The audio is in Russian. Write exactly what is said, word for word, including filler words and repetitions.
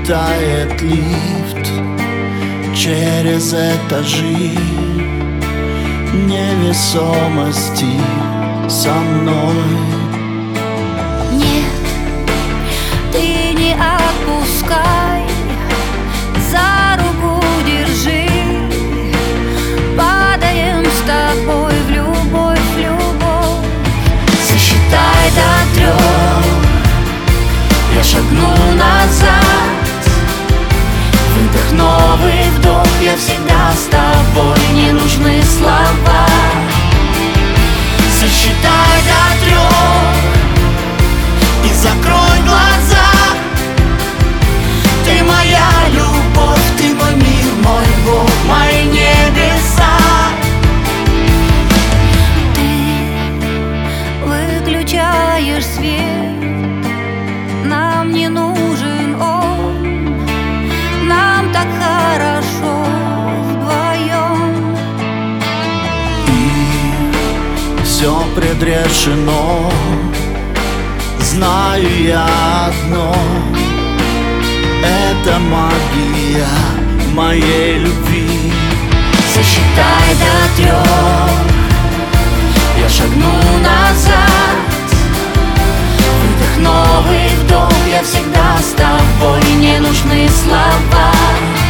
летает лифт через этажи невесомости со мной. Нет, ты не отпускай, за руку держи. Падаем с тобой в любовь, в любовь. Сосчитай до трех, я шагну назад. Выдох, новый вдох, я всегда с тобой, не нужны слова. Сосчитай до трех и закрой глаза. Ты моя любовь, ты мой мир, мой Бог, мои небеса. Ты выключаешь свет, нам не нужен он, нам так хорошо вдвоем. И все предрешено, знаю я одно: это магия моей любви. Сосчитай до трех, я шагну назад. Выдох, новый вдох, я всегда с тобой, не нужны слова.